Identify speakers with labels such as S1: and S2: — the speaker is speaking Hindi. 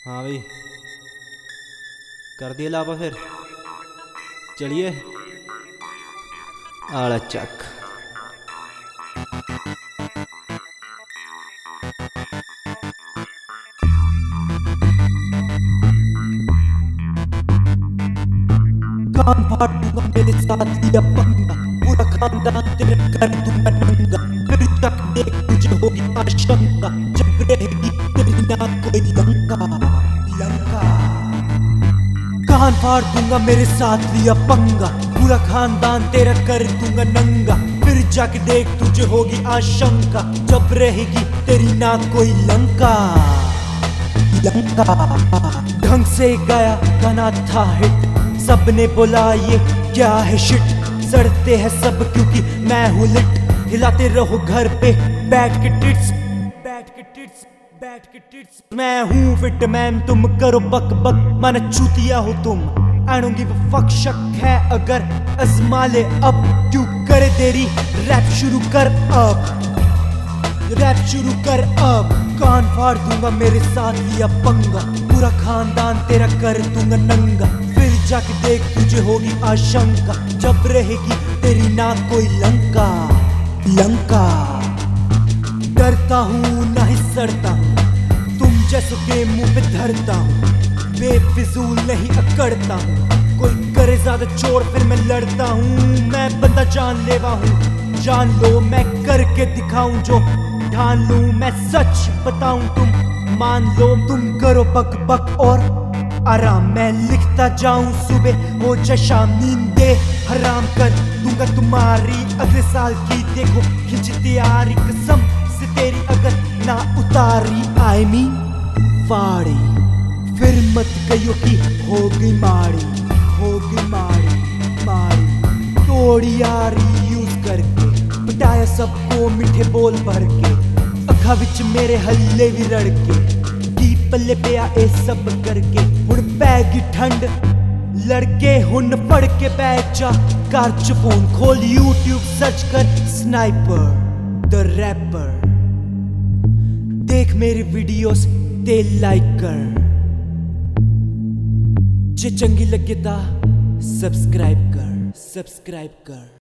S1: हाँ भाई, कर दिया लापा फिर। चलिए आड़ा चक।
S2: कान फाड़ दूंगा मेरे साथ लिया पंगा, पूरा खानदान तेरे कर दूंगा नंगा। फिर तक देख तुझे होगी आशंका, जब रहेगी तेरी ना कोई लंका। लंका कान फाड़ दूंगा मेरे साथ लिया पंगा, पूरा खानदान तेरा कर दूंगा नंगा। फिर जाके देख तुझे होगी आशंका, जब रहेगी तेरी ना कोई लंका। लंका ढंग से गाया गाना था हिट, सबने बोला ये क्या है शिट। सड़ते हैं सब क्योंकि मैं हूँ लिट, हिलाते रहो घर पे बैठ के टिट्स, बैठ के टिट्स, बैठ के टिट्स। मैं हूँ फिट मैन, तुम करो बक बक, माना चूतिया हो तुम। I don't give a fuck, शक है अगर अजमा ले अब, क्यों करे देरी, रैप शुरू कर अब, रैप शुरू कर अब। कान फाड़ दूंगा मेरे साथ लिया पंगा, पूरा खानदान तेरा कर दूंगा नंगा। फिर जाके देख तुझे होगी आशंका, जब रहेगी तेरी ना कोई लंका। लंका डरता हूँ ना ही सड़ता हूँ, तुम जैसों के मुंह पे धरता हूँ। बेफिजूल नहीं अकड़ता हूँ, कोई करे ज्यादा चोर फिर मैं लड़ता हूँ। मैं बंदा जानलेवा हूँ, जान लो मैं करके दिखाऊं जो ठान लूं। मैं सच बताऊं तुम मान लो, तुम करो बक बक और आराम। मैं लिखता जाऊं सुबह हो जाए शाम, नींदे हराम कर दूंगा तुम्हारी। अगले साल की देखो खिंच तैयारी, कसम से तेरी अगर ना उतारी आई मीन फाड़ी। फिर मत कहियो कि हो गई माड़ी, हो गई माड़ी माड़ी। तोड़ी यारी यूज करके पटाया सबको मीठे बोल भर के, अखा विच मेरे हल्ले भी रड़के। की पल्ले पे आए सब करके, हुण पैगी ठंड लड़के हुन पढ़ के बैठ जा। कार च फोन खोल यूट्यूब सर्च कर स्नाइपर द रैपर, देख मेरी वीडियोस ते लाइक कर। जे चंगी लगे ता सब्सक्राइब कर, सब्सक्राइब कर।